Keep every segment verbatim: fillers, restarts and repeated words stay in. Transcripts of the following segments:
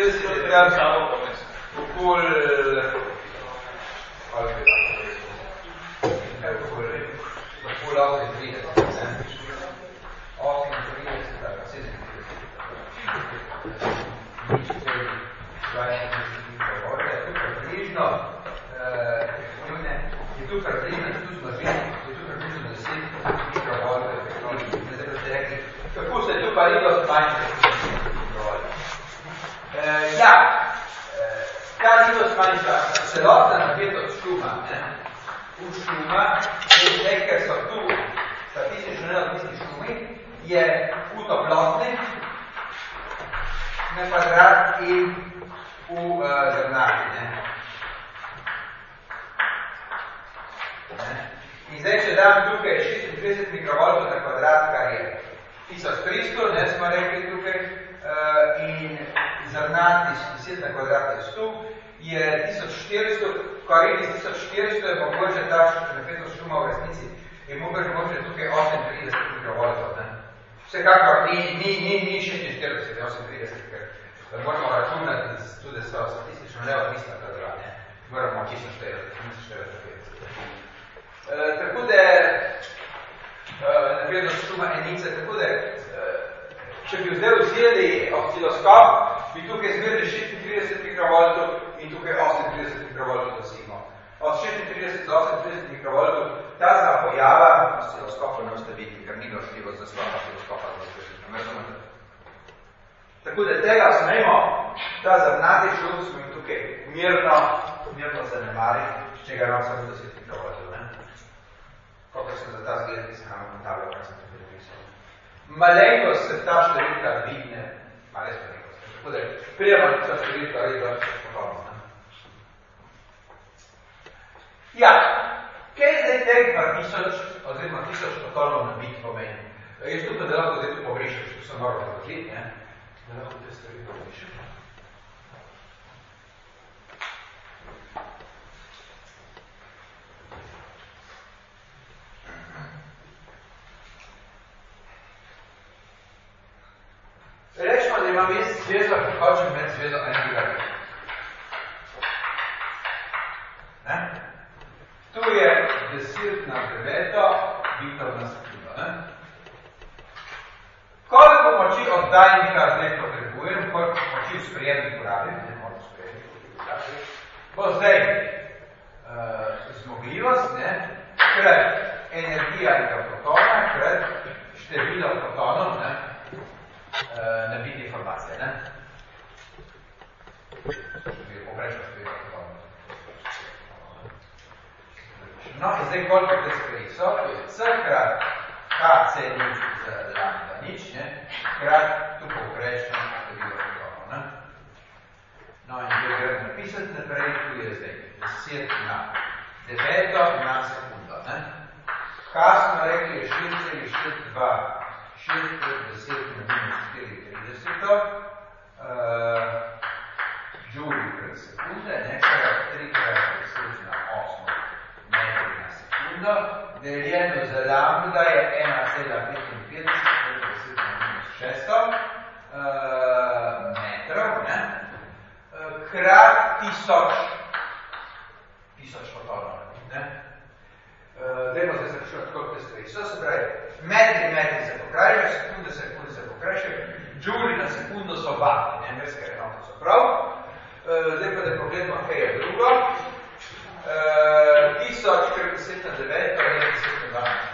šestintrideset je tam okol... Kaj bi lahko rekel? Kaj bi lahko rekel? Okol osemintrideset, ne? osemintrideset, ali pa sedemintrideset. Nič celi dvaintrideset litrov vode. Je tu približno, je tu približno, je tu zmaženi, je tu približno deset litrov vode. Ne zdaj boste rekli, kako se je tu pa riba zmanjšati? Ja, ta riba zmanjša celotna napetost šuma. V šuma, ker so tu statistično neodvisni šumi, je v toplotni na kvadrat in v uh, zrnati. In zdaj, če dam tukaj šestintrideset mikrovoltov na kvadrat, kar je tisoč tristo, ne smo rekli tukaj, uh, in zrnati deset na kvadrat je sto, je tisoč štiristo, kar je tisoč štiristo je mogoče ta napetost šuma v resnici, je mogoče tukaj osemintrideset mikrovoltov. Vsekakor ni, ni, ni, ni šestinštirideset, osemintrideset, ker moramo računati, tudi so statistično neodvisna ta dva, ne? Moramo čisto števati, čisto števati petdeset. E, tako da, e, napetost šuma enice, tako da, e, če bi zdaj vzeli osciloskop, bi tukaj zmerili šestintrideset mikrovoltov in tukaj osemintrideset mikrovoltov dosegimo. Od šestintrideset do osemintrideset mikrovoltov ta zna pojava osciloskopa ne boste videli, ker ni vložljivo za slova osciloskopa razložiti. Tako da tega smemo, ta zrnati šum smo jim tukaj mirno, mirno zanemariti, če ga nam samo deset mikrovoltov, ne? Koliko sem za ta zgled, ki se nam ugotavljal, kar sem tukaj napisal. Malenkost se ta številka vidne, male malenkost. Tako da prijemo ta številka redno popolno. Ja, kaj je zdaj teh dva tisoč, oziroma tisoč fotonov na bit pomeni? Jaz tukaj, da lahko zdaj tu pobrišem, če sem moral razložiti, ne? Da lahko te stvari pobrišem. Rečemo, da imam jaz zvezdo, ki hočem imeti zvezdo enega gigabita. Ne? Tu je deset na deveto bitov na sekundo. Ne? Koliko moči oddajnika zdaj potrebujem, koliko moči v sprejemnik porabim, ne moram sprejemnik porabiti, bo zdaj uh, zmogljivost, ne, krat energija enega fotona, krat število fotonov, ne, uh, na biti informacije. Ne? Poprečno število fotonov. No, in zdaj koliko te stvari so, to je C krat H C nič z lambda nič, ne, krat tu povprečno število fotonov, ne. No, in zdaj gremo napisati naprej, tu je zdaj deset na deveto na sekundo, ne. H smo rekli je šest celih šest dva, šest krat deset na minus štiriintrideset, uh, joule krat sekunde, ne, krat tri krat deset na osem metri na sekundo, deljeno za lambda je ena cela petinpetdeset, krat deset na minus šeststo uh, metrov, ne, uh, krat tisoč, tisoč fotonov, ne. Uh, dajmo zdaj zaključiti, koliko te stvari so, se pravi, metri, metri se pokrajšajo, sekunde, sekunde se pokrajšajo, joule na sekundo so vati, ne, merske enote so prav. Uh, zdaj pa da pogledamo, kaj je drugo. Uh, tisoč krat deset na deveto je deset na dvanajst.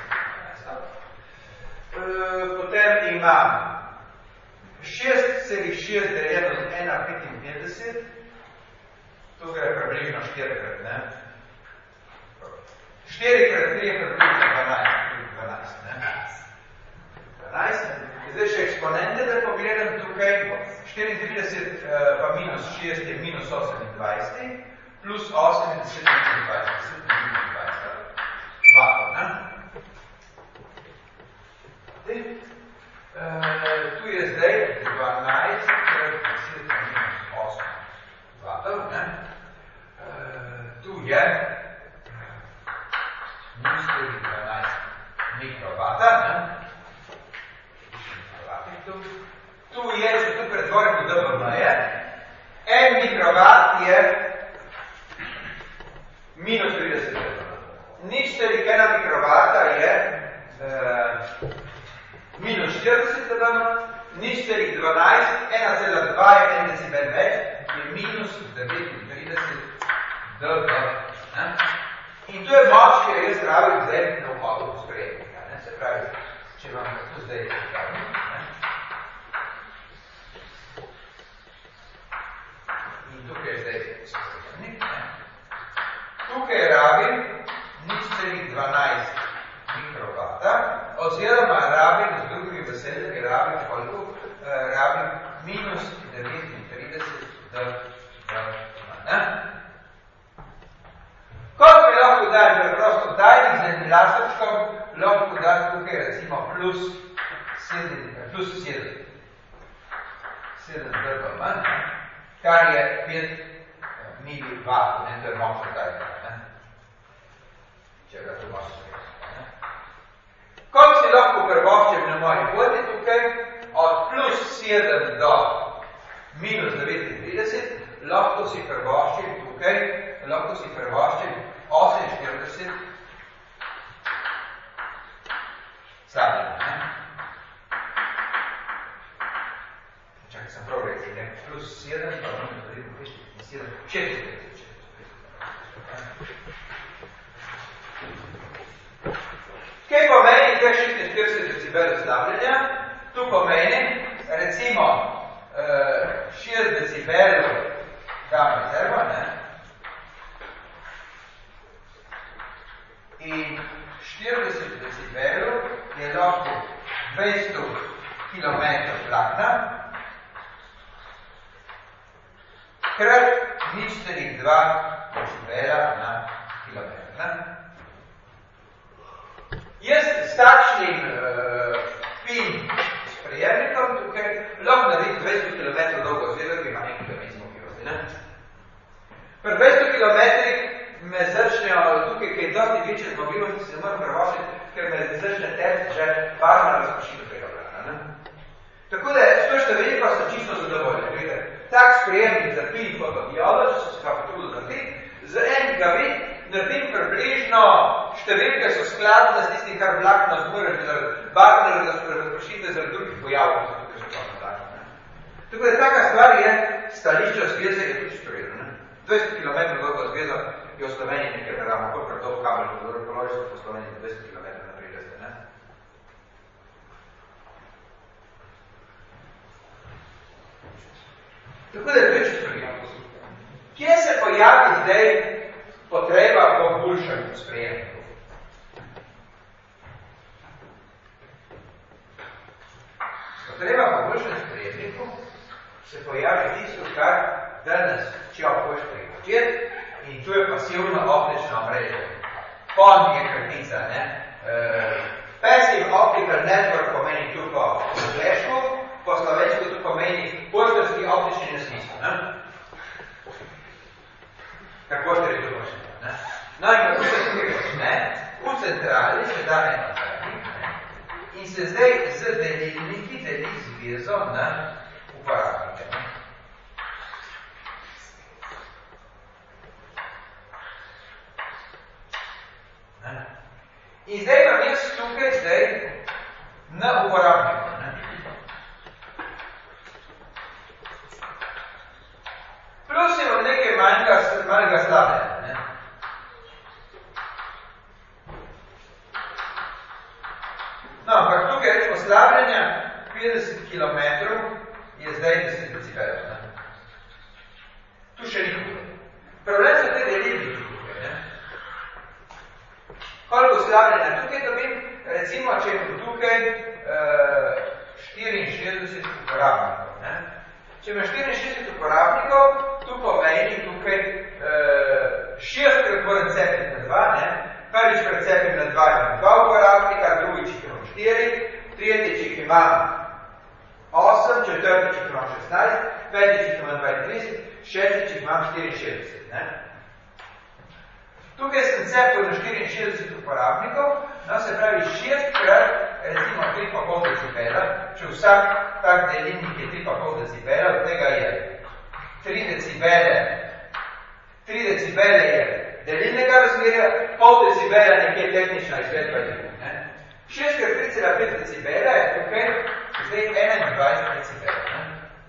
Uh, potem imam šest celih šest deljeno z ena celih petinpetdeset, to gre približno štirikrat, ne? štiri krat tri je približno dvanajst, dvanajst, ne? dvanajst. Zdaj še eksponente, da pogledam tukaj, štiriintrideset uh, pa minus šest je minus osemindvajset, plus osem je deset minus dvajset, deset minus dvajset, vatov, ne? Zdaj, uh, tu je zdaj dvanajst krat deset minus osem vatov, ne? Uh, tu je minus dvanajst mikrovata, ne? Tu, tu je, če tu pretvorimo W, En mikrowatt je minus trideset decibelov. Nič celih ena mikrovata je uh, minus štirideset decibelov, nič celih dvanajst, ena cela dva je en decibel več, je minus devetintrideset decibelov. In to je moč, ki je jaz rabim zdaj na vhodu v sprejemnika. Se pravi, če vam to zdaj postavim. In tukaj je zdaj sprejemnik. Tukaj rabim nič celih dvanajst mikrovata, oziroma rabim, z drugimi besedami, rabim koliko? Uh, rabim minus devetintrideset decibelov. Koliko mi lahko dajem preprosto tajnik z enim laserčkom, lahko dajem tukaj recimo plus sedem, plus sedem. sedem decibelov manj, kar je pet milivatov, ne, to je močno tajnika, ne. Če ga to močno reči. Koliko si lahko prvoščem na moji poti tukaj, od plus sedem do minus devetintrideset, lahko si prvoščem tukaj, lahko si prvoščem oseminštirideset sadnjem, ne? Čakaj, sem prav rekel, ne? Plus sedem, pa minus devetintrideset, sedem, šestintrideset. Kaj pomeni teh šestinštirideset decibelov slabljanja? Tu pomeni, recimo, šest decibelov dam rezervo, ne? In štirideset decibelov je lahko dvesto kilometrov vlakna, krat nič celih dva decibela na kilometra. Jaz s takšnim uh, pin sprejemnikom tukaj lahko naredim dvesto kilometrov dolgo zvezo, ki ima nekaj kilometrov, ne? Pri dvesto kilometrih me začnejo tukaj, kaj je dosti večje zmogljivosti, se ne moram prvošiti, ker me začne terci že barna razpošitev tega vlaka, ne? Tako da s to številko sem čisto zadovoljen. Gledajte, tak sprejemnik za pin fotodiodo, če so se ga potrudili narediti, z en gigabit naredim približno številke so skladne s tistim, kar vlakno zmore, zaradi barne razpošitve, zaradi drugih pojavov, ki so tukaj že časno vlakno. Tako da taka stvar je stališče zveze, je tudi štorilo. dvesto kilometrov dolgo zvezo je v Sloveniji nekaj naravno, kolikor to v kabel, ko položiš v Sloveniji dvesto kilometrov na prideste, ne? Tako da je to čisto prijavno. Kje se pojavi zdaj potreba po boljšem sprejemniku? Potreba po boljšem sprejemniku se pojavi tisto, kar danes čev hoš pripočet, in tu je pasivno optično mrežo. P O N je kratica, ne? Uh, passive optical network pomeni tu po angleško, po slovensko tu pomeni poštarski optični nesmisel, ne? Kar poštar je tu poštar, ne? No in kako se tukaj, ne? V centrali se da eno tajnik, ne? In se zdaj z delilniki deli zvezo na uporabnike, ne? In zdaj imam jaz tukaj zdaj na uporabniku. Ne? Plus imam nekaj manjega, manjega slabega. Ne? No, ampak tukaj rečemo slabljanja petdeset kilometrov je zdaj deset decibelov. Ne? Tu še nikoli. Problem so te delili tukaj. Ne? Koliko slabljanja tukaj dobim? Recimo, če imam tukaj uh, štiriinšestdeset uporabnikov. Ne? Če imam štiriinšestdeset uporabnikov, tu pomeni tukaj uh, šestkrat moram cepiti na dva, ne? Prvič precepim na dva imam dva uporabnika, drugič jih imam štiri, tretjič jih imam osem, četrtič jih imam šestnajst, petič jih imam dvaintrideset, šestič jih imam štiriinšestdeset. Ne? Tukaj sem cepil na štiriinšestdeset uporabnikov, no se pravi šestkrat, recimo tri pa pol decibela, če vsak tak delilnik je tri pa pol decibela, od tega je tri decibele. tri decibele je delilnega razmerja, pol decibela nekje tehnična izvedba je. šest krat tri cela pet decibela je tukaj zdaj enaindvajset decibela. Ne?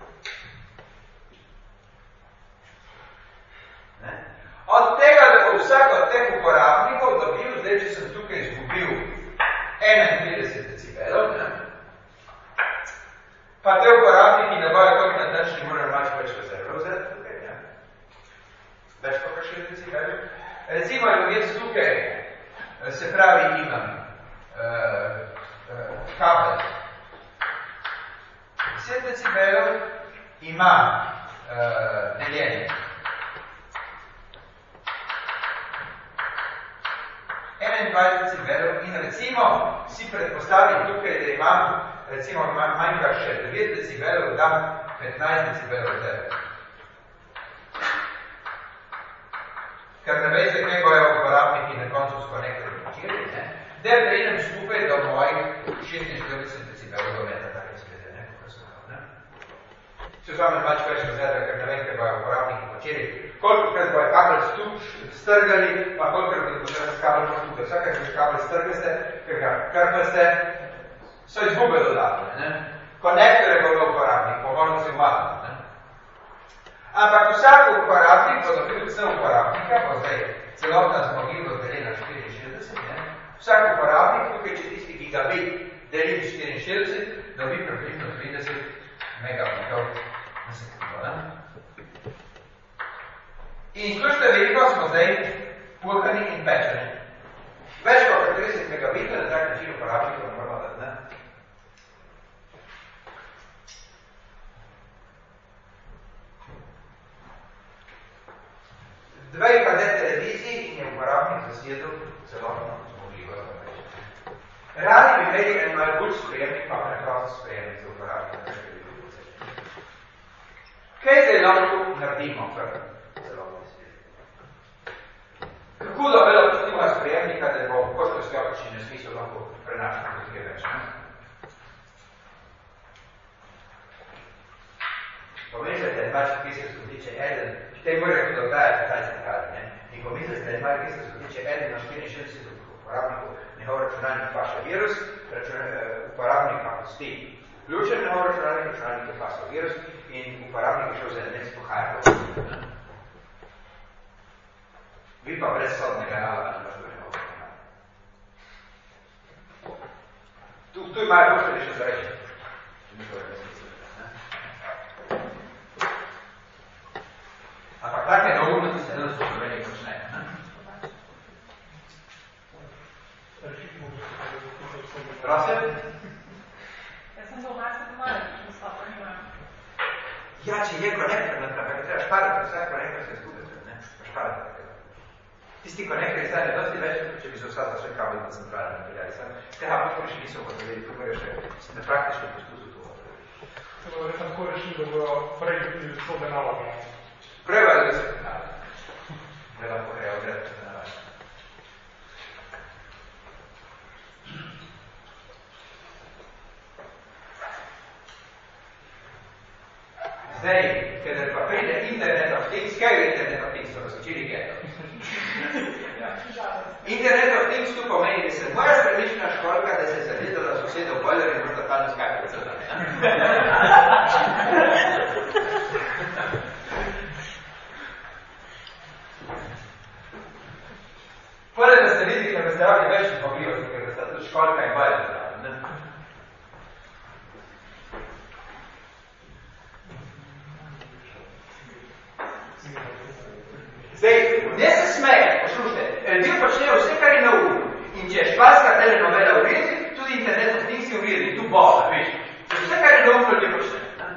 Ne? Od tega, da bo vsak od teh uporabnikov dobil, zdaj, če sem tukaj izgubil enaintrideset decibelov, ne? Pa te uporabniki ne bojo kot natančni, morajo mač več rezervov vzeti tukaj, ne? Več pa kakšen decibelov. Recimo, jaz tukaj, se pravi, imam uh, uh, kabel. deset decibelov imam uh, deljenje. enaindvajset decibelov in recimo si predpostavim tukaj, da imam recimo manjka še devet decibelov, dam petnajst decibelov tebe. Ker ne veste, kaj bojo uporabniki na koncu s konektorjem počeli, ne? Da prejdem skupaj do mojih šestinštirideset decibelov do meta, tako izglede, ne? Kako sem prav, ne? Se vzame pač več razreda, ker ne vem, kaj bojo uporabniki počeli. Koliko krat bojo kabel stup strgali, pa koliko krat bo še kabel postupe. Vsakaj, če kabel strgeste, ker ga krpaste, so izgube dodatne, ne? Konektore bojo uporabnik, pomožno se malo, ne? Ampak vsak uporabnik, bo dobil vse uporabnika, pa zdaj celotna zmogljivost deljena štiriinštirideset, ne? Vsak uporabnik, tukaj če tisti gigabit delim štiriinštirideset, dobi približno trideset megabitov na sekundo, ne? In slušajte, veliko smo zdaj purkani in pečeni. Več kot trideset megabitov na tak način uporabnikov moramo dati, ne? Dve H D televiziji in je uporabnik zasjedel celotno zmogljivost. Radi bi imeli en malo bolj sprejemnik, pa preprosto sprejemnik za uporabnika. Kaj zdaj lahko naredimo kar celotno svet? Kako da velo pustimo sprejemnika, da bo v poštovski opičini smisel lahko prenašati nekaj več, ne? Pomislite, pač, ki se skotiče eden, te morajo dodajati kaj stakali, ne? In pomislite, pač, ki se skotiče eden na štiriinšestdeset uporabnikov, njegov računalnik paša virus, uporabnik pa pusti vključen njegov računalnik, računalnik je paša virus in uporabnik je šel za eden spohaja po ne? Vi pa brez sodnega naloga ne možete njegov računalnik. Tu, tu imajo pošteni še za reči. Ampak take neumnosti se danes v Sloveniji počnejo, ne? Prosim? Jaz sem za vmase pomalo, če stopno nimam. Ja, če je konektor, ne treba šparati, vsak konektor se izgubiti, ne? Šparati. Tisti konektori zdaj ne dosti več, če bi se vsa za še kabel na centralne napeljali. Tega pošto še niso potrebili, tu morajo še ne praktično posluzu to potrebili. Se bodo res tako rešili, da bojo prej dobili sodne naloge. Prva je, da se pripravlja. Ne lahko je odrediti na nalaž. Zdaj, kada pa pride Internet of Things, kaj je Internet of Things, so razločili geto? Internet of Things tu pomeni, da se moja spremična školka, da se je zavedala sosedov bojler in možda talno skakati celo. Poleg da ste videli, da ste radi več zmogljivosti, ker da sta tudi školka in bojler zdravi. Zdaj, ne se smeje, poslušajte, ljudje počnejo vse, kar je na uru. In če je španska telenovela v redi, tudi Internet of Things je v redi, tu bosa, veš. Vse, kar je na uru, ljudje počnejo.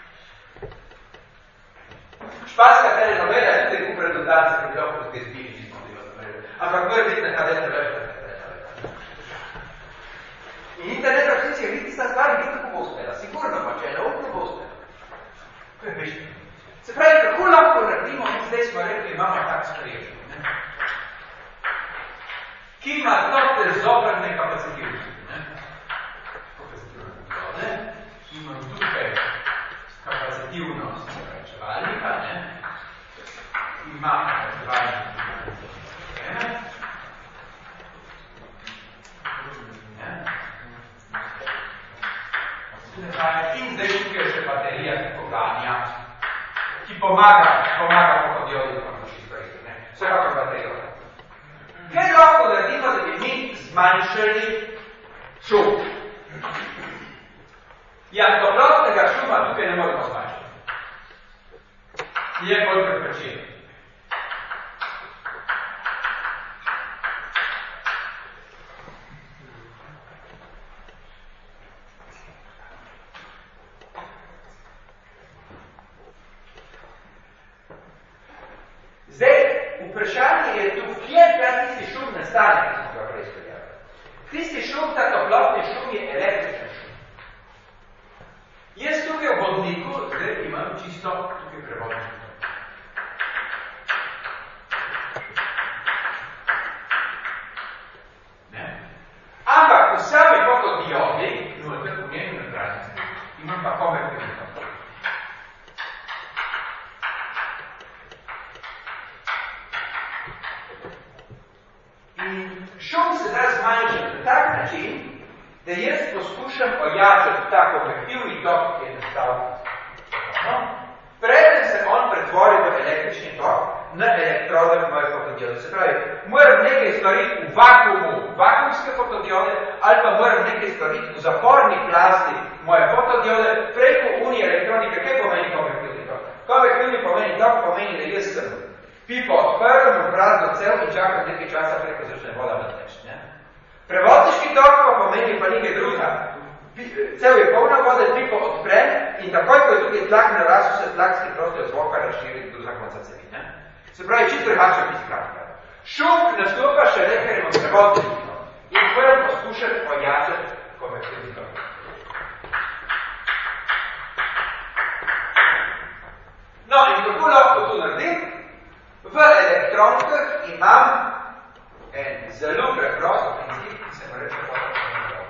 Španska telenovela je tudi v redundanci, ki bi lahko zdaj zbili čisto. Ampak mora biti na H D televizija. In Internet of Things je tista stvar, ki tako bo uspela. Sigurno pa, če je na uru, bo uspela. To je veš. Se pravi, kako lahko naredimo, in zdaj smo rekli, imamo tak sprejemnik, ne? Ki ima tote zobrne kapacitivnosti, ne? Kapacitivnosti, ne? Imam tukaj kapacitivnost račevalnika, ne? ima razvajanje. In zdaj tukaj še baterija, ki poganja, ki pomaga, pomaga fotodiodi, da imamo še stvari. Vsekakor baterijo. Kaj lahko naredimo, da bi mi zmanjšali šum? Ja, toplotnega šuma tukaj ne moramo zmanjšati. Je bolj preprečen. Zdaj, vprašanje je tu, kje ta tisti šum nastane, ki smo ga prej speljali. Tisti šum, ta toplotni šum je električen šum. Jaz tukaj v vodniku, zdaj imam čisto tukaj prevodni šum. Ampak v sami fotodiodi, no, tako pomeni na pravici, imam pa konvertibilno. In šum se da zmanjšati na tak način, da jaz poskušam ojačati ta konvektivni tok, ki je nastal. No? Preden se on pretvori v električni tok na elektrodah moje fotodiode. Se pravi, moram nekaj stvariti v vakuumu, vakuumske fotodiode, ali pa moram nekaj stvariti v zaporni plasti moje fotodiode preko unije elektronike. Kaj pomeni konvektivni tok? Konvektivni pomeni tok, pomeni, da jaz sem pipo odprem v prazno cel in čakam nekaj časa preko začne voda nateč. Prevodniški tok pa pomeni pa nekaj druga. Cel je polna vode, pipo odprem in takoj, ko je tukaj tlak narasel, se tlakski prostor zvoka razširi do zakonca cevi. Ne? Se pravi, čisto drugače biti kratka. Šum nastopa še nekaj, imam prevodniški tok. In moram poskušati ojačati konvektivni tok. No, in kako lahko to naredim? V elektronikah imam en zelo preprost princip, ki se mu reče fotokontrol.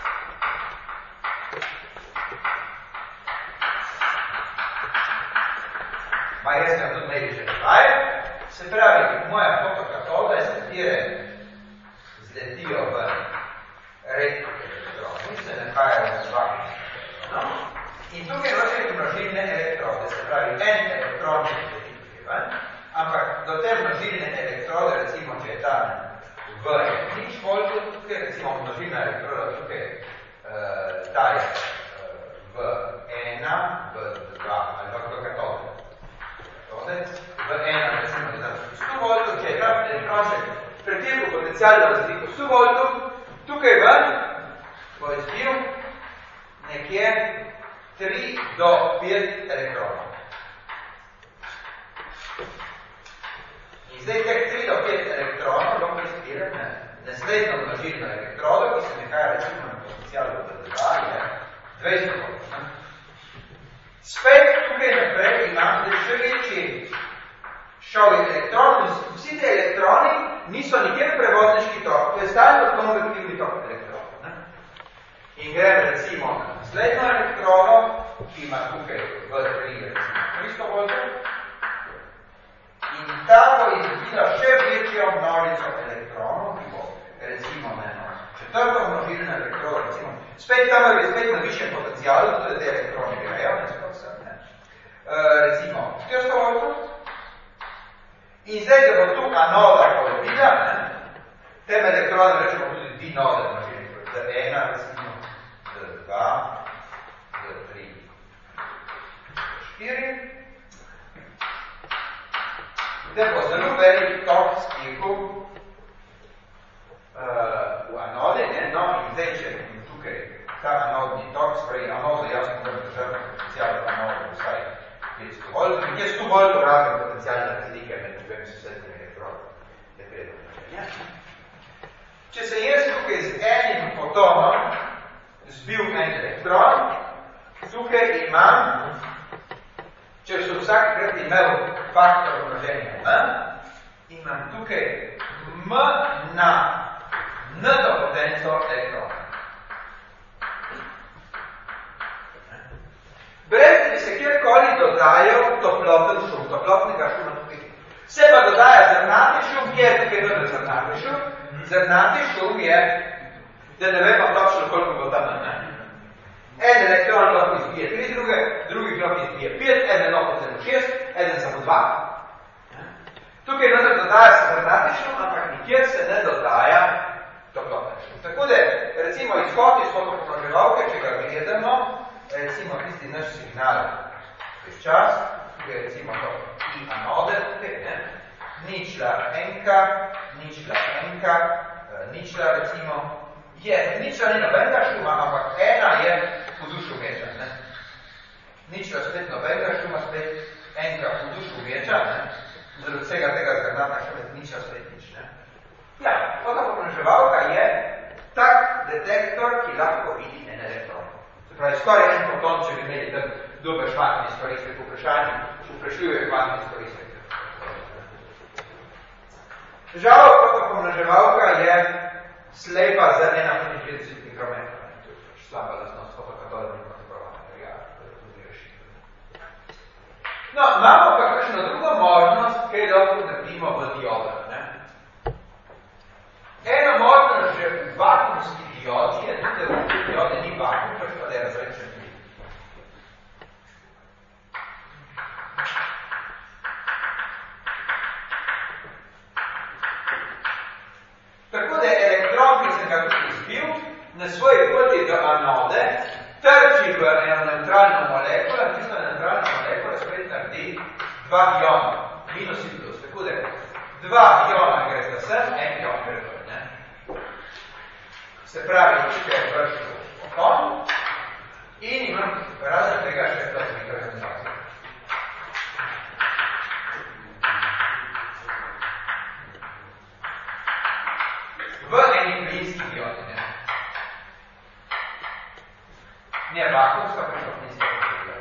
Ma jaz sem tudi nekaj že kaj. Se pravi, moja fotokatoda, iz katere zletijo v redko elektroni, se nahajajo v zvaki. No? In tukaj nočem množilne elektrode, se pravi, en elektron je tukaj, ampak do te množilne elektrode, recimo, če je ta v nič voltu, tukaj recimo množilna elektroda tukaj uh, ta je uh, v ena, v dva, ali pa v katode. V ena, recimo, da je sto voltov, če je ta elektronček pretirko potencialno razliko sto voltov, tukaj ven bo izbil nekje tri do pet elektronov. In zdaj teh tri do pet elektronov lahko izbiram na naslednjo množilno elektrodo, ki se nehaja recimo na potencialu v dva, je dvesto voltov. Spet tukaj naprej imam zdaj še večji šov elektron, vsi te elektroni niso nikjer prevodniški tok, to je stalno konvektivni tok elektronov. In grem recimo na naslednjo elektrono, ki ima tukaj v tri, recimo tristo voltov, in ta bo izbila še večjo množico elektronov, ki bo recimo na eno četrto množilno elektrono, recimo, spet tam je spet na višjem potencialu, tudi te elektroni grejo, ne spod sem, ne. Uh, recimo štiristo voltov, in zdaj, da bo tu anoda polepila, ne, tem elektronom rečemo tudi dinode množilni, z ena, recimo, z dva, z tri, štiri, da bo zelo velik tok spirkov uh, v anode, ne? No, in zdaj, če tukaj ta anodni tok, spravi anodo, jasno moram držati potencijalno anodo, vsaj petsto voltov, in je sto voltov razne potencijalne razlike med dvemi sosednjimi elektronami. Če se jaz tukaj z enim fotonom zbil en elektron, tukaj imam, če so vsakrat imel faktor množenja M, imam tukaj M na N to potenco elektrona. Brez, da bi se kjerkoli dodajal toploten šum, toplotnega šuma tukaj. Se zrnati šum. Zrnati šum je, da ne vem pa točno, koliko bo tam, ne? En elektron lahko izbije tri druge, drugi lahko izbije pet, eden lahko celo šest, eden samo dva. Tukaj noter dodaja se zrnati šum, ampak nikjer se ne dodaja toplotni šum. Tako da, recimo, izhod iz fotopomnoževalke, če ga gledamo, recimo tisti naš signal, veš čas, tukaj recimo to I anode, tukaj, ne? Ničla enka, ničla enka, ničla recimo, je, ničla ni nobenega šuma, ampak ena je v dušu meča, ne? Ničla spet nobenega šuma, spet enka v dušu meča, ne? Zaradi vsega tega zrnata šuma, ničla spet nič, ne? Ja, fotopomnoževalka je tak detektor, ki lahko vidi en elektron. Se pravi, skoraj en foton, če bi imeli tam dober kvantni izkoristek v vprašanju, vprašljuje kvantni izkoristek. Žal, fotopomnoževalka je slepa za ena celih petintrideset mikrometrov. To je pač slaba lastnost fotokatodov in fotoprovanja. Ja, to je tudi rešitev. No, imamo pa kakšno drugo možnost, kaj lahko naredimo v diodah, ne? Eno možnost že v vakuumski diodi je, tudi v diode ni vakuum, pač pa da je razrečen plin. Tako da elektron, ki sem ga tudi izbil, na svoji poti do anode, trči v eno neutralno molekulo, in tisto neutralno molekulo spet naredi dva iona, minus in plus. Tako da dva iona gre za sem, en ion gre za, ne? Se pravi, tukaj je vršil okon in imam razen tega še to mikronizacijo. V eni plinski diodi, ne? Ne vakuumska, pa plinska diodi.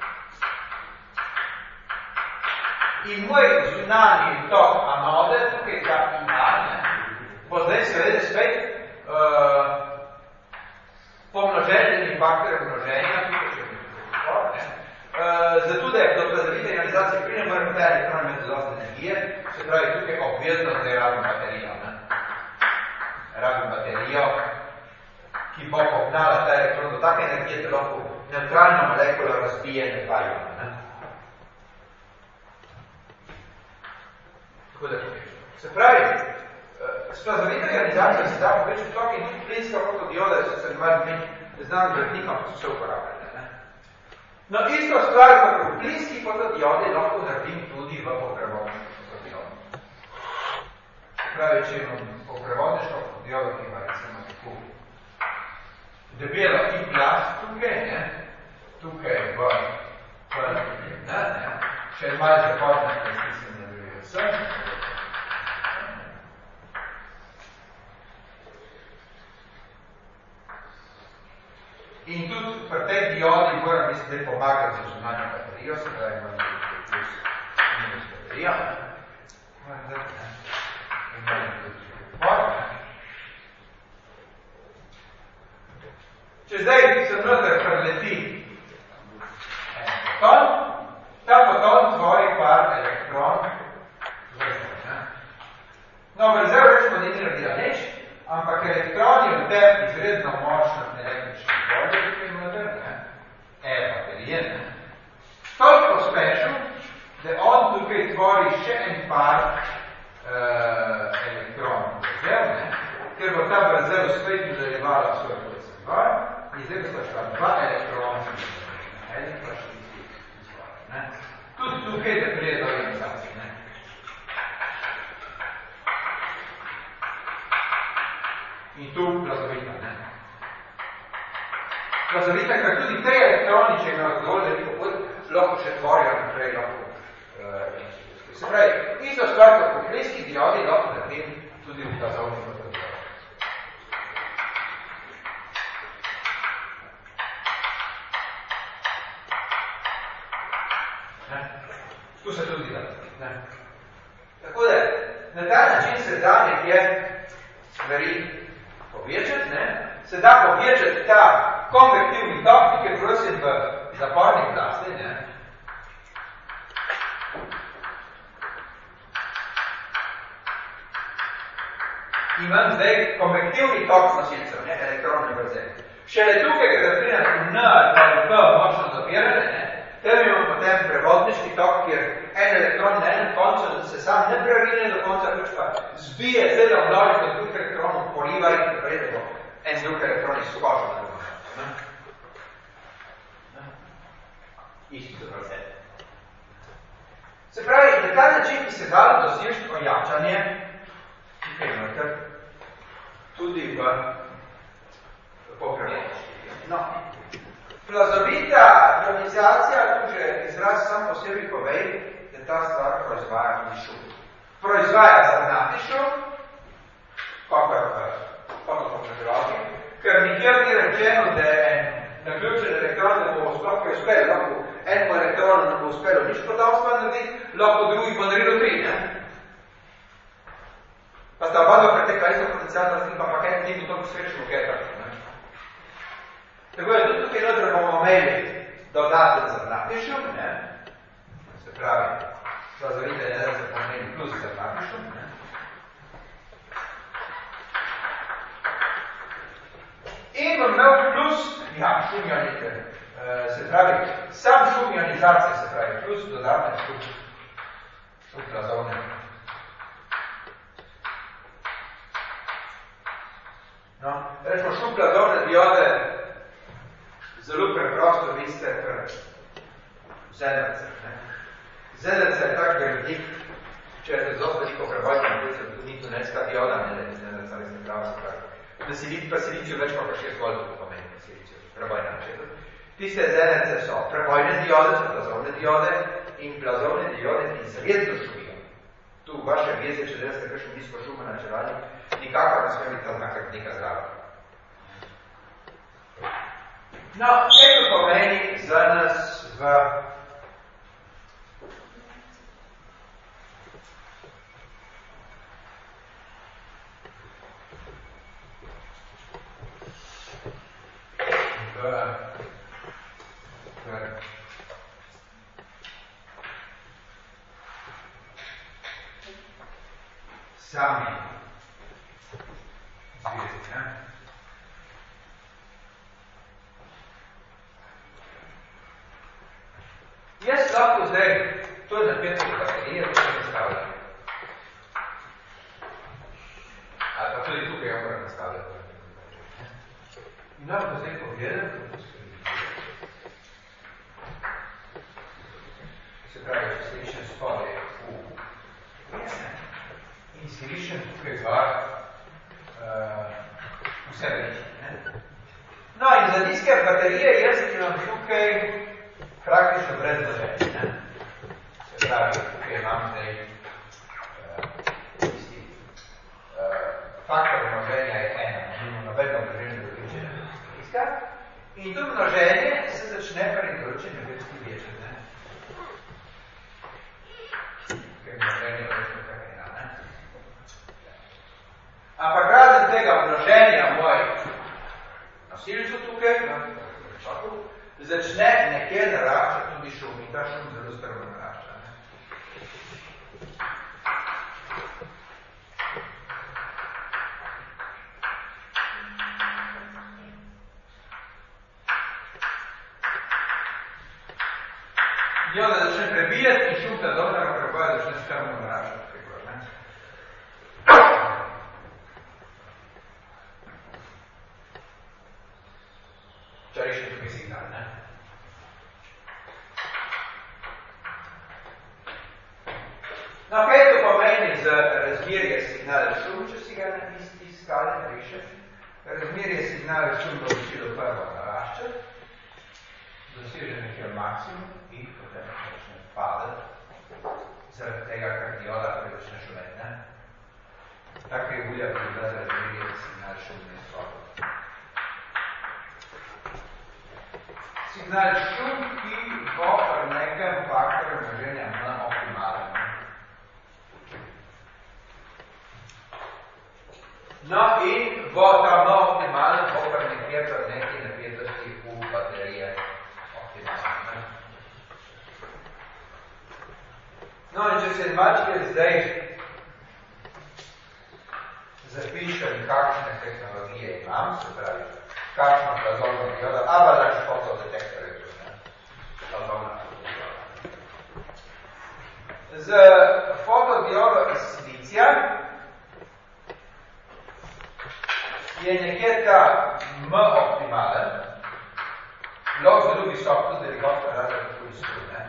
In moj zunanji tok anode, tukaj ta I A, ne, bo zdaj seveda spet uh, pomnoželjeni faktor množenja, tukaj še ne. Uh, zato, da je do plazovite ionalizacije plina, moram ta elektron imeti dosti energije, se pravi tukaj obvezno, da je rabim baterijo, ne. Rabim baterijo, ki bo pognala ta elektron do take energije, da lahko neutralno molekulo razbije na dva iona, ne. Tako da povečemo. Se pravi, s plazovito ionizacijo se da povečati tok in tudi plinska fotodioda, če se dva dni znam gradnikom, pa so se uporabljali, ne. No, isto stvar, kot v plinski fotodiodi lahko naredim tudi v poprevodniško fotodiodo. Se pravi, če imam poprevodniško fotodiodo, ki ima recimo tako debelo I plast tukaj, ne, tukaj v prvi, ne, ne, še malo zahodne, kaj mislim, da bi vse. In tudi pri tej diodi moram biti zdaj pomagati za zunanjo baterijo, se pravi, imam plus minus baterijo, ne. Moram zdaj, ne. In moram tudi upor, ne. Če zdaj se noter preleti en foton, ta foton tvori par elektron vrzel, ne. No, vrzel rečemo, ni naredila nič, ampak elektron je v tem izredno močno električno polje, tukaj noter, ne, E-baterije, ne, toliko pospešil, da on tukaj tvori še en par uh, elektronov vrzel, ne, ker bo ta vrzel spet nadaljevala svoj procesor in zdaj bo šla dva elektrona, eden pa še izvor, ne. Tudi tukaj, da prije do ionizacije, ne. In tu plazovita, ne. Plazovita, ker tudi te elektroni, če imajo dovolj veliko pot, lahko še tvorijo naprej, lahko uh, se pravi, isto stvar, kot v plinski diodi, lahko naredim tudi v plazovni fotodiodi. Tu se tudi da, ne. Tako da, na ta način se da nekje stvari povečati, ne, se da povečati ta konvektivni tok, ki je prosim v zaporni plasti, ne. imam zdaj konvektivni tok nosilcev, ne, elektronne vrzel. Šele tukaj, kada pride N ali P močno zapirane, ne, tem imam potem prevodniški tok, kjer en elektron na enem koncu se sam ne prerine do konca, pač pa zbije, zdaj da oblaži kot drug elektronov poliva in prepredemo en drug elektron iz koža na drugo. Isti so vrzel. Se pravi, na ta način, ki se dalo dosežiti ojačanje, tukaj imate, tudi v popravljenosti. No, plazovita ionizacija, tu že izraz sam posebej povej, da ta stvar proizvaja tudi šum. Proizvaja zrnati šum, kakor fotopopravljalki, ker nikjer ni rečeno, da je naključen elektron, da bo sploh uspel, lahko enemu elektronu ne bo uspelo nič podavstva narediti, lahko drugi pa naredil tri, ne? Pa sta oba dva pretekla isto potencijalno razlik, pa paket ni bil toliko srečen v ketah, ne? Tako je tudi tukaj noter bomo imeli dodaten zrnati šum, ne? Se pravi, plazovite je da se pomeni plus zrnati šum, ne? In bom imel plus, ja, šum ionite, se pravi, sam šum ionizacije, se pravi, plus dodatne šum, šum plazovne. No, rečemo, šum plazovne diode, zelo preprosto viste, ker zedrce, ne. Zedrce je tak velik, če je zelo veliko prebojno, to ni tunelska dioda, ne, zedrca, res ne prav, se pravi. Na silicijo več pa šest voltov pomeni na silicijo, prebojna načeto. Tiste zedrce so prebojne diode, so plazovne diode in plazovne diode izredno šumijo. Tu v vašem jezi, če delate kakšen disko šuma na čelali, nikakor ne smeli ta znakak neka zdrava. No, kaj to pomeni za nas v v v sami zvezi, ne? Jaz lahko zdaj, to je napetko baterije, to se nastavlja. Ali pa tudi tukaj jo moram nastavljati. In lahko zdaj pogledam, kako se vidi. Se pravi, če se rišem spodaj v in se rišem tukaj dva uh, vse veliki. No in za diske baterije jaz imam tukaj praktično brez množenja. Se pravi, tukaj imam zdaj uh, tisti uh, faktor množenja je ena, imamo nobeno množenje do večjega diska. In to množenje se začne pri določenju večji večer. Tukaj množenje je večjo kar ena. Ne? Ampak razen tega množenja mojih nosilcev tukaj, začne nekje naraščati tudi šum in ta šum zelo strmo narašča. Ne? Jo, da začne prebijati in šum ta dobrega preboja začne strmo naraščati. Včerajšnji tukaj signal, ne? No, kaj to pomeni z razmerje signala šum, če si ga na isti skali narišem? Razmerje signala šum bo začelo prvo naraščati, doseže nekaj maksimum in potem začne padati, zaradi tega, kar dioda začne šumeti, ne? Taka je ulja, ki je bila za razmerje signala šum ne shodil. Signal šum, ki bo pri nekem faktorju množenja na optimalen. No in bo ta na optimalen bo pri nekje pri neki napetosti v baterije optimalen. No in če se mačke zdaj zapiše kakšne tehnologije imam, se pravi, kakšno plazovno diodo, avalanche fotodetektor je to, ne? Plazovna fotodioda. Z fotodiodo iz silicija je nekje ta M optimalen, lahko zelo visok, tudi velikost razred tudi sto,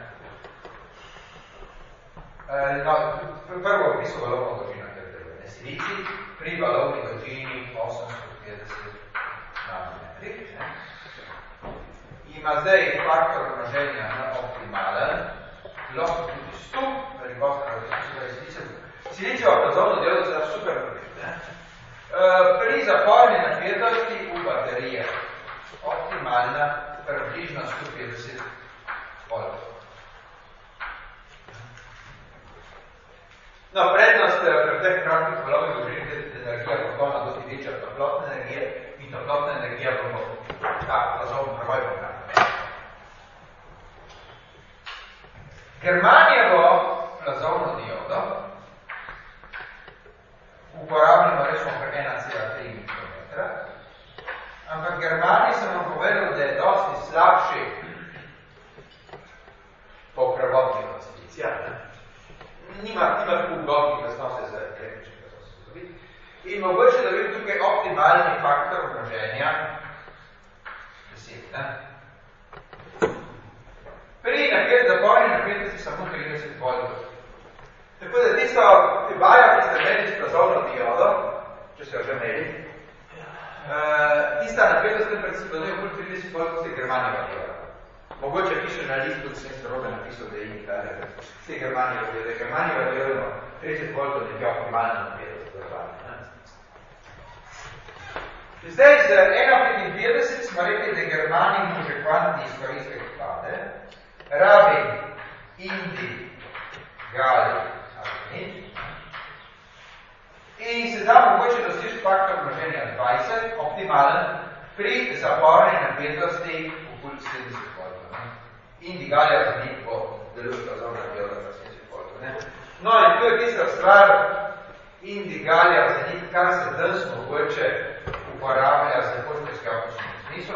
no, prvo v bistvu valovno dolžino, ker deluje silici, pri valovni dolžini osemsto petdeset nanometrih. Ima zdaj faktor množenja na optimalen, lahko tudi sto, velikost razred silici. Silicijo plazovno diodo se da super narediti. Pri zaporni napetosti v baterije optimalna približno sto petdeset voltov. No, prednost pri teh kratkih valovih dolžinih je, da energija fotona dosti večja od toplotne energije in toplotna energija bo ta plazovni preboj pokratka. Germanijevo plazovno diodo uporabljamo rečemo kar ena cela tri mikrometra, ampak Germaniji sem vam povedal, da je dosti slabši po prevodnih od silicija, nima, nima tako ugodnih lastnosti za električne lastnosti. In mogoče, da vidim tukaj optimalni faktor množenja deset. Ne? Pri napet, zaporni napetosti samo trideset voltov. Tako da tisto vajo, ki ste imeli s plazovno diodo, če ste jo že imeli, uh, tista napetost, ki predstavljajo okoli trideset voltov, je Germanijeva dioda. Mogoče piše na listu, da sem starobe napisal, da je indikare, da je Germanijeva dioda. Germanijeva dioda trideset voltov nekje optimalna napetost za zvanje. Zdaj, z ena petinpetdeset smo rekli, da Germanij može kvantni izkoristek pade, rabi indi, gali, in se da mogoče doseči faktor množenja dvajset, optimalen, pri zaporni napetosti okoli sedemdeset voltov. Indigalija za njih bo deluje plazovna dioda za sedemdeset voltov. No in tu je tista stvar indigalija za njih, kar se danes mogoče uporablja za poštarski optični smisel,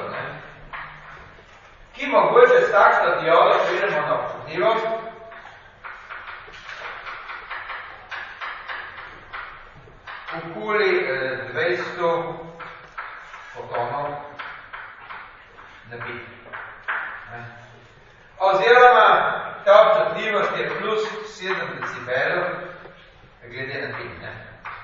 ki mogoče s takšno diodo pridemo na občutljivost, okoli dvesto fotonov na bit. Oziroma, ta občutljivost je plus sedem decibelov glede na bit. Ne?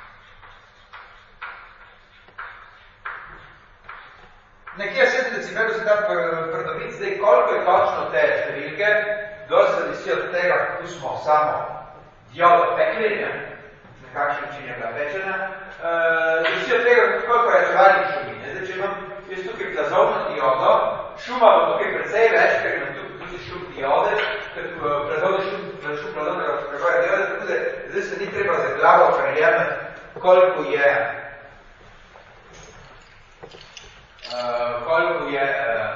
Nekje sedem decibelov se da pridobiti, zdaj koliko je točno te številke, dosti zavisi od tega, kako smo samo diodo pekli, ne? Kakšen način je bila pečena. Zavisi od tega, koliko je čevalnih šumine. Zdaj, če imam jaz tukaj plazovno diodo, šuma bo tukaj precej več, ker imam tukaj šum diode, ker plazovni šum, šum plazovnega pregoja diode, tako da zdaj se ni treba za glavo prejemati, koliko je uh, koliko je uh,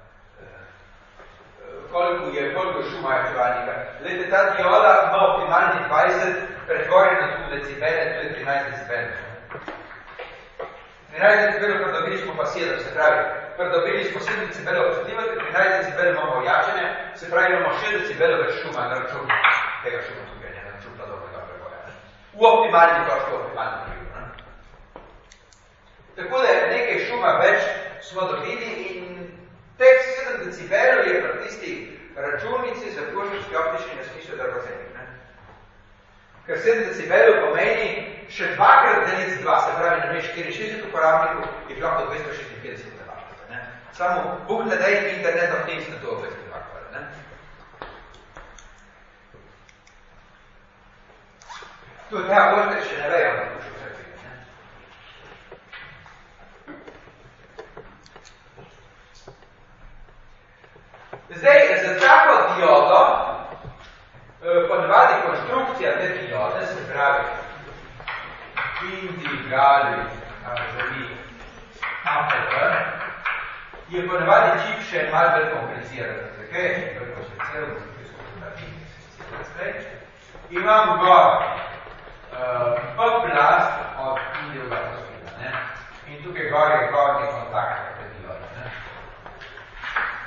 koliko je, koliko šuma je čevalnika. Zdaj, ta dioda ima optimalni dvajset, pretvorjeno tu decibele, tu je trinajst decibelov. trinajst decibelov pridobili smo pa sedem, se pravi, pridobili smo sedem decibelov občutljivosti, trinajst decibelov imamo ojačenje, se pravi, imamo šest decibelov več šuma na račun tega šuma tukaj, ne, na račun plazovnega pregoja. V optimalni točki, v optimalni krivu. Tako da nekaj šuma več smo dobili in teh sedem decibelov je pri tisti računici za poštarski optični smisel dragoceni. Ker sedem decibelov pomeni še dvakrat deliti z dva, se pravi, na štiriinšestdeset uporabnikov je lahko dvesto šestinpetdeset debakov. Samo Bog ne dej internet of things na to dvesto debakov. Tu je ta vrte še ne vejo, ampak še vse ne? Zdaj, za tako diodo, ponavadi konstrukcija te diode, se pravi indigali, želi A P P, je ponavadi čip še malo bolj kompliciran. Zakaj je čip bolj kompliciran? Imam gor uh, P plast od indijoga fosfida.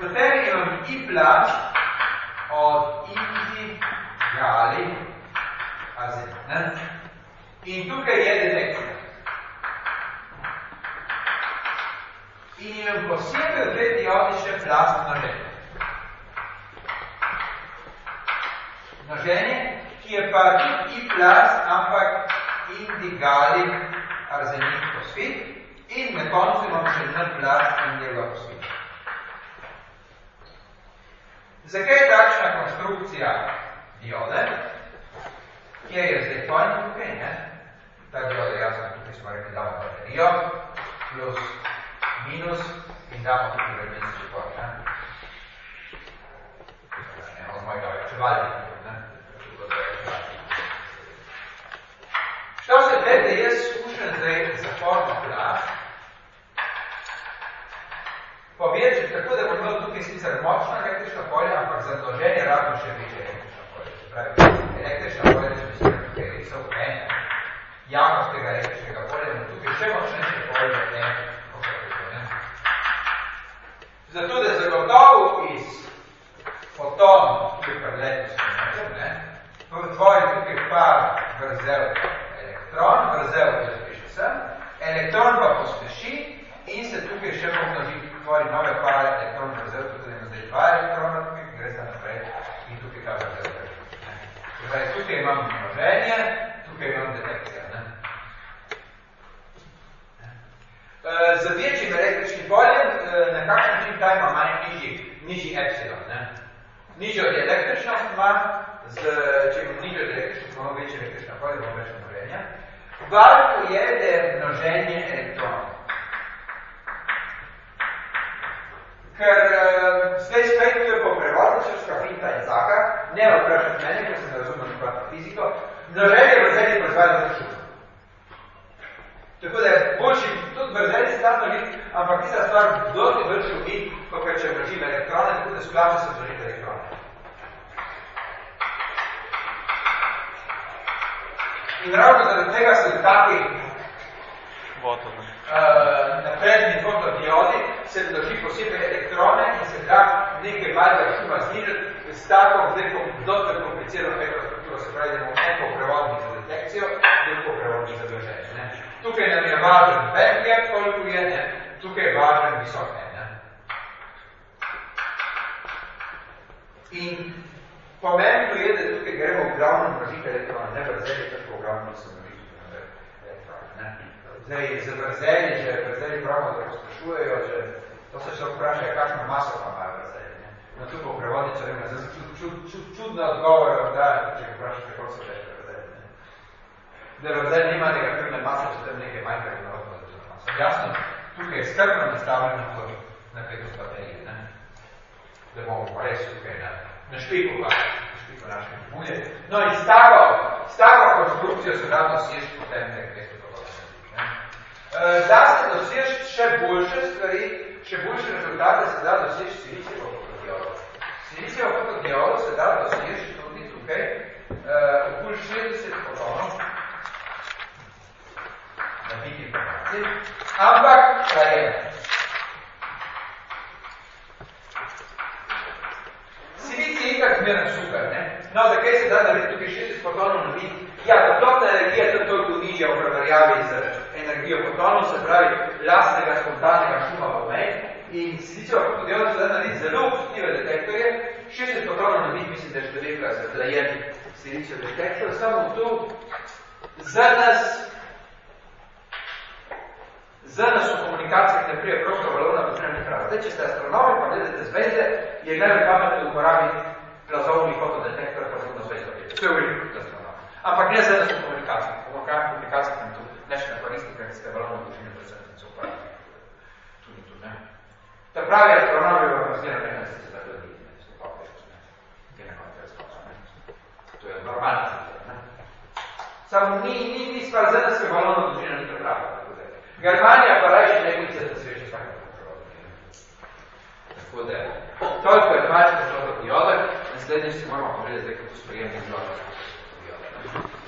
Potem imam I plus od indi gali arzen. In tukaj je detekcija. In imam posebej v tej diodi še plast množenja. Množenje, ki je pa tudi I plus, ampak indigali arzenik fosfit in na koncu imam še N plus indigal fosfit. Zakaj je takšna konstrukcija diode, kjer je zdaj point tukaj, ne? Ta diode jasno, tukaj smo rekli, damo baterijo, plus, minus in damo tukaj vremenski point, ne? Ne, od mojega večevalnika, ne? Što se glede, jaz skušam zdaj zaporno plast, povedati, tako da bo bilo tukaj sicer močno električno polje, ampak za množenje rabim še večje električno polje. Se pravi, električno polje, če bi se tukaj risal en, javnost tega električnega polja, bo tukaj še močnejše polje en, kot se tukaj, ne. Zato, da zagotovo iz foton, ki je predletno spomenem, ne, tvori tukaj par vrzel elektron, vrzel, ki zapiše sem, elektron pa pospeši in se tukaj še pomnoži, tvori nove pare elektron vrzel, tako da ima zdaj dva elektrona tukaj, ki gre sta naprej in tukaj ta vrzel. Zdaj, tukaj imam množenje, tukaj imam detekcijo. Ne? E, z večjim električnim poljem, na kakšen način ta ima manj nižji, nižji epsilon. Ne? Nižjo električnost ima, z, če imam nižjo električnost, imamo večje električno polje, imamo več množenja. Valjko je, da je množenje elektronov. Ker uh, zdaj spet je po prevodničarska finta in zaka, ne vprašati mene, ker se ne razumem nekako fiziko, množenje vrzelje proizvaja vršču. Tako da je boljši, tudi vrzelje se da množiti, ampak tista stvar dosti vršču mi, kot če množim elektrone, tako da splača se množiti elektrone. In ravno zaradi tega so taki Uh, napredni fotodiodi se množi posebej elektrone in se da nekaj malega šuma znižati s tako zdaj dosti komplicirano elektrostrukturo, se pravi, da imamo en poprevodnik za detekcijo, drug poprevodnik za blaženje. Tukaj nam je važen bandgap, koliko je, ne? Tukaj je važen visok ne? In pomembno je, da tukaj gremo v glavno množiti elektrone, ne vrzelje, tako v glavno se množiti elektrone. Ne? Zdaj, za vrzelje, že vrzelje pravno, da posprašujejo, že to se še vprašajo, kakšno maso pa imajo vrzelje. No, tu po prevodničar ima zelo čud, čud, čud, čudne odgovore, da, če ga vprašate, kako so težke vrzelje. Da vrzelje nima negativne mase, če tam nekaj manjka in narodno začela masa. Jasno, tukaj je skrbno nastavljeno na petu baterije, ne? Da bomo res tukaj na, na špiku, pa, na špiku našem bulje. No in s tako, s tako konstrukcijo se da doseči potem nekaj. Da se doseči še boljše stvari, še boljše rezultate se da doseči silicijevo fotodiodo. Silicijevo fotodiodo se da doseči tudi tukaj okoli šestdeset fotonov na bit informacij, ampak trajeno. Silicij je itak zmerno super, ne? No, zakaj se da narediti tukaj šestdeset fotonov na bit? Ja, toplotna energija je toliko nižja v primerjavi z energijo fotonov, se pravi lastnega spontanega šuma v meji. In silicijevo fotodiodo se da narediti zelo občutljive detektorje. šestdeset fotonov na bit, mislim, da je številka zaplajen silicijev detektor, samo tu za nas za nas v komunikacijah ne prije prostor valovna potrebna neprava. Zdaj, če ste astronomi, pa gledate zvezde, je najbolj pametno uporabiti plazovni fotodetektor, pa zgodno zvezdo. To je veliko za astronomi. Ampak ne za nas v komunikacijah. V komunikacijah nam tu nešna koristika, ki ste valovno dolžine predvsem se uporabiti. Tudi tu, ne. Ta pravi astronomi vam razgleda nekaj, da se da gledi, ne, so pa veš, ne. Gdje nekaj teleskopa, ne. To je normalna situacija, ne. Samo ni, ni, ni stvar za nas, ki valovno dolžina ni prava. Germanija pa rajši nekaj se da sveče tako fotodioda. Tako da, toliko je dvajset fotodioda, naslednjič si moramo pogledati, kako sprejemni izložiti fotodioda.